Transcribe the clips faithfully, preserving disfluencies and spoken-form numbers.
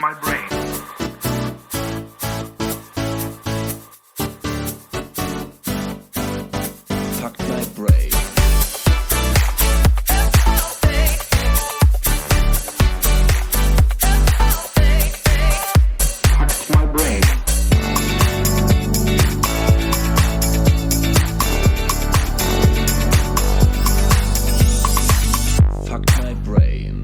my brain. Fuck my brain. Fuck my brain. Fuck my brain.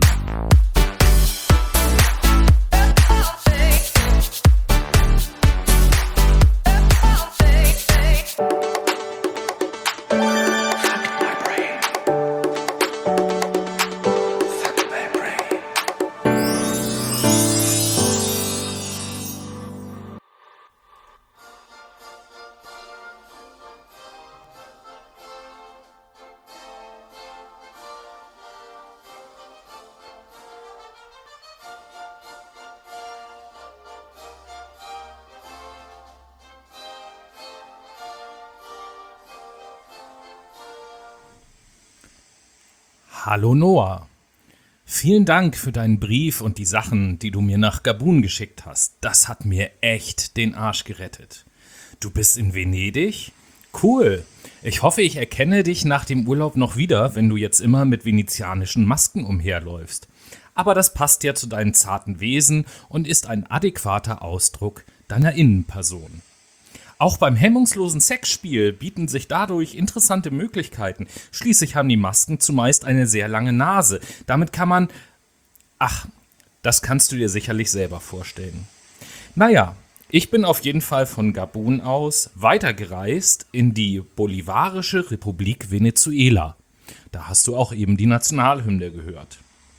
Hallo Noah. Vielen Dank für deinen Brief und die Sachen, die du mir nach Gabun geschickt hast. Das hat mir echt den Arsch gerettet. Du bist in Venedig? Cool. Ich hoffe, ich erkenne dich nach dem Urlaub noch wieder, wenn du jetzt immer mit venezianischen Masken umherläufst. Aber das passt ja zu deinem zarten Wesen und ist ein adäquater Ausdruck deiner Innenperson. Auch beim hemmungslosen Sexspiel bieten sich dadurch interessante Möglichkeiten. Schließlich haben die Masken zumeist eine sehr lange Nase. Damit kann man... Ach, das kannst du dir sicherlich selber vorstellen. Naja, ich bin auf jeden Fall von Gabun aus weitergereist in die Bolivarische Republik Venezuela. Da hast du auch eben die Nationalhymne gehört.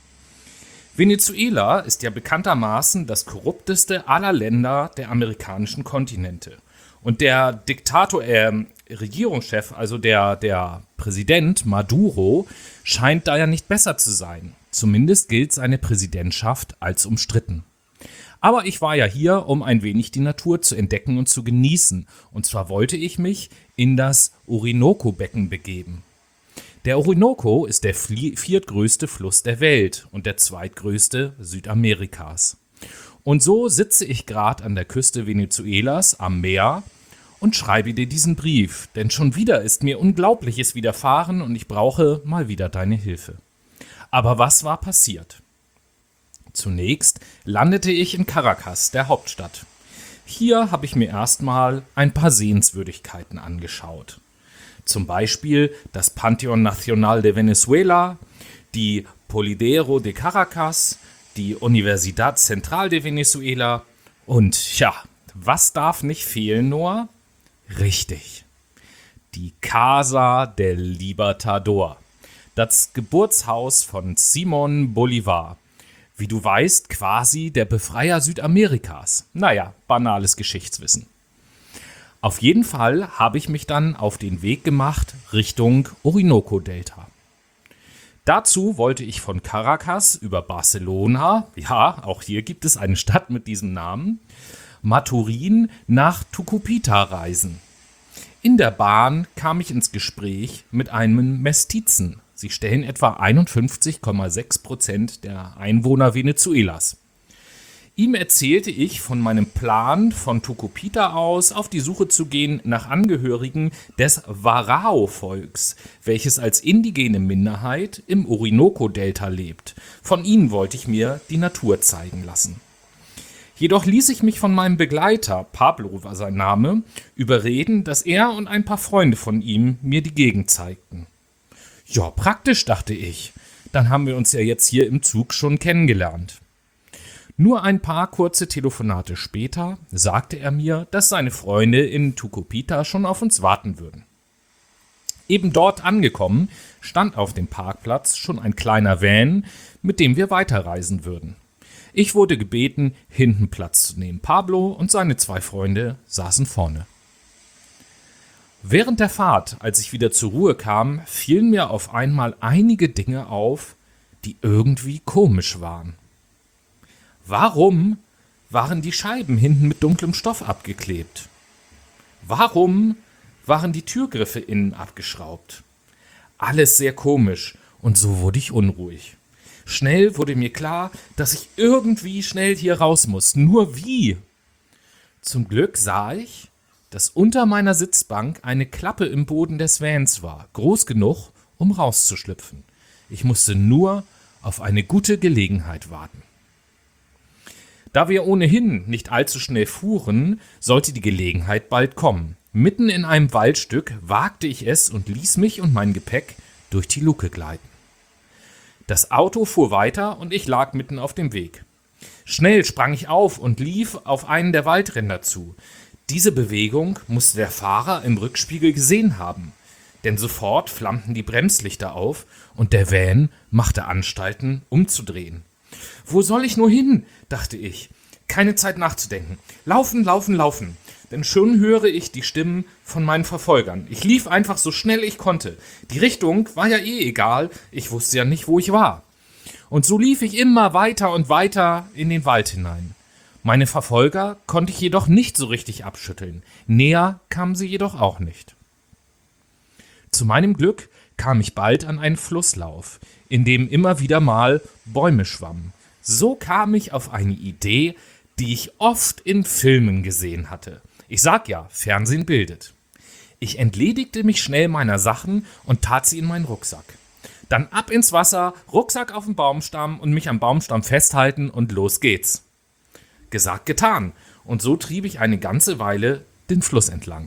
Venezuela ist ja bekanntermaßen das korrupteste aller Länder der amerikanischen Kontinente. Und der Diktator, äh, Regierungschef, also der, der Präsident Maduro, scheint da ja nicht besser zu sein. Zumindest gilt seine Präsidentschaft als umstritten. Aber ich war ja hier, um ein wenig die Natur zu entdecken und zu genießen. Und zwar wollte ich mich in das Orinoco-Becken begeben. Der Orinoco ist der viertgrößte Fluss der Welt und der zweitgrößte Südamerikas. Und so sitze ich gerade an der Küste Venezuelas am Meer und schreibe dir diesen Brief, denn schon wieder ist mir Unglaubliches widerfahren und ich brauche mal wieder deine Hilfe. Aber was war passiert? Zunächst landete ich in Caracas, der Hauptstadt. Hier habe ich mir erstmal ein paar Sehenswürdigkeiten angeschaut. Zum Beispiel das Panteón Nacional de Venezuela, die Polidero de Caracas, die Universidad Central de Venezuela und, ja, was darf nicht fehlen, Noah? Richtig, die Casa del Libertador, das Geburtshaus von Simón Bolívar. Wie du weißt, quasi der Befreier Südamerikas. Naja, banales Geschichtswissen. Auf jeden Fall habe ich mich dann auf den Weg gemacht Richtung Orinoco-Delta. Dazu wollte ich von Caracas über Barcelona, ja, auch hier gibt es eine Stadt mit diesem Namen, Maturin nach Tucupita reisen. In der Bahn kam ich ins Gespräch mit einem Mestizen. Sie stellen etwa einundfünfzig Komma sechs Prozent der Einwohner Venezuelas. Ihm erzählte ich von meinem Plan, von Tucupita aus auf die Suche zu gehen nach Angehörigen des Warao-Volks, welches als indigene Minderheit im Orinoco-Delta lebt. Von ihnen wollte ich mir die Natur zeigen lassen. Jedoch ließ ich mich von meinem Begleiter, Pablo war sein Name, überreden, dass er und ein paar Freunde von ihm mir die Gegend zeigten. Ja, praktisch, dachte ich. Dann haben wir uns ja jetzt hier im Zug schon kennengelernt. Nur ein paar kurze Telefonate später sagte er mir, dass seine Freunde in Tucupita schon auf uns warten würden. Eben dort angekommen, stand auf dem Parkplatz schon ein kleiner Van, mit dem wir weiterreisen würden. Ich wurde gebeten, hinten Platz zu nehmen. Pablo und seine zwei Freunde saßen vorne. Während der Fahrt, als ich wieder zur Ruhe kam, fielen mir auf einmal einige Dinge auf, die irgendwie komisch waren. Warum waren die Scheiben hinten mit dunklem Stoff abgeklebt? Warum waren die Türgriffe innen abgeschraubt? Alles sehr komisch und so wurde ich unruhig. Schnell wurde mir klar, dass ich irgendwie schnell hier raus muss. Nur wie? Zum Glück sah ich, dass unter meiner Sitzbank eine Klappe im Boden des Vans war, groß genug, um rauszuschlüpfen. Ich musste nur auf eine gute Gelegenheit warten. Da wir ohnehin nicht allzu schnell fuhren, sollte die Gelegenheit bald kommen. Mitten in einem Waldstück wagte ich es und ließ mich und mein Gepäck durch die Luke gleiten. Das Auto fuhr weiter und ich lag mitten auf dem Weg. Schnell sprang ich auf und lief auf einen der Waldränder zu. Diese Bewegung musste der Fahrer im Rückspiegel gesehen haben, denn sofort flammten die Bremslichter auf und der Van machte Anstalten, umzudrehen. »Wo soll ich nur hin?« dachte ich. Keine Zeit nachzudenken. Laufen, laufen, laufen. Denn schon höre ich die Stimmen von meinen Verfolgern. Ich lief einfach so schnell ich konnte. Die Richtung war ja eh egal, ich wusste ja nicht, wo ich war. Und so lief ich immer weiter und weiter in den Wald hinein. Meine Verfolger konnte ich jedoch nicht so richtig abschütteln. Näher kamen sie jedoch auch nicht. Zu meinem Glück kam ich bald an einen Flusslauf, in dem immer wieder mal Bäume schwammen. So kam ich auf eine Idee, die ich oft in Filmen gesehen hatte. Ich sag ja, Fernsehen bildet. Ich entledigte mich schnell meiner Sachen und tat sie in meinen Rucksack. Dann ab ins Wasser, Rucksack auf den Baumstamm und mich am Baumstamm festhalten und los geht's. Gesagt, getan. Und so trieb ich eine ganze Weile den Fluss entlang.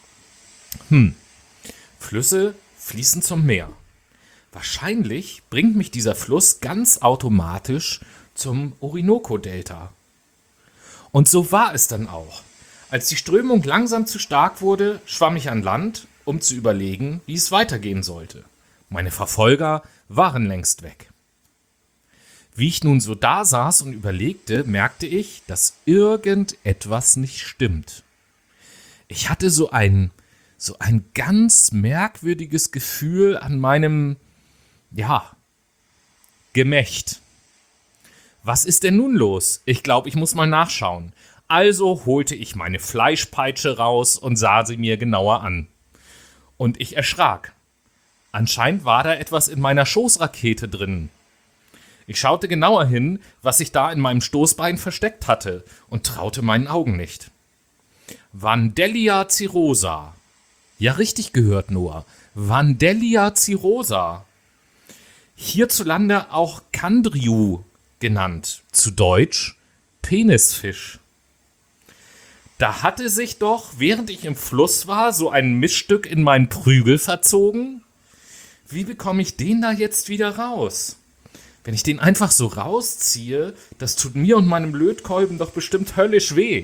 Hm, Flüsse fließen zum Meer. Wahrscheinlich bringt mich dieser Fluss ganz automatisch zum Orinoco-Delta. Und so war es dann auch. Als die Strömung langsam zu stark wurde, schwamm ich an Land, um zu überlegen, wie es weitergehen sollte. Meine Verfolger waren längst weg. Wie ich nun so da saß und überlegte, merkte ich, dass irgendetwas nicht stimmt. Ich hatte so ein, so ein ganz merkwürdiges Gefühl an meinem, ja, Gemächt. Was ist denn nun los? Ich glaube, ich muss mal nachschauen. Also holte ich meine Fleischpeitsche raus und sah sie mir genauer an. Und ich erschrak. Anscheinend war da etwas in meiner Schoßrakete drin. Ich schaute genauer hin, was sich da in meinem Stoßbein versteckt hatte, und traute meinen Augen nicht. Vandellia cirrhosa. Ja, richtig gehört, Noah. Vandellia cirrhosa. Hierzulande auch Kandriu genannt. Zu Deutsch Penisfisch. Da hatte sich doch, während ich im Fluss war, so ein Missstück in meinen Prügel verzogen. Wie bekomme ich den da jetzt wieder raus? Wenn ich den einfach so rausziehe, das tut mir und meinem Lötkolben doch bestimmt höllisch weh.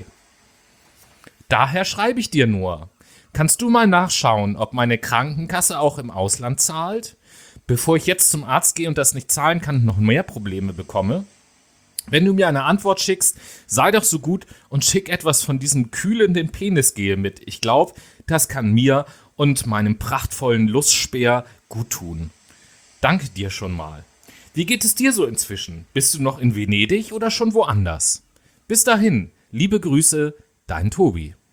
Daher schreibe ich dir nur. Kannst du mal nachschauen, ob meine Krankenkasse auch im Ausland zahlt? Bevor ich jetzt zum Arzt gehe und das nicht zahlen kann und noch mehr Probleme bekomme? Wenn du mir eine Antwort schickst, sei doch so gut und schick etwas von diesem kühlenden Penisgel mit. Ich glaube, das kann mir und meinem prachtvollen Lustspeer gut tun. Danke dir schon mal. Wie geht es dir so inzwischen? Bist du noch in Venedig oder schon woanders? Bis dahin, liebe Grüße, dein Tobi.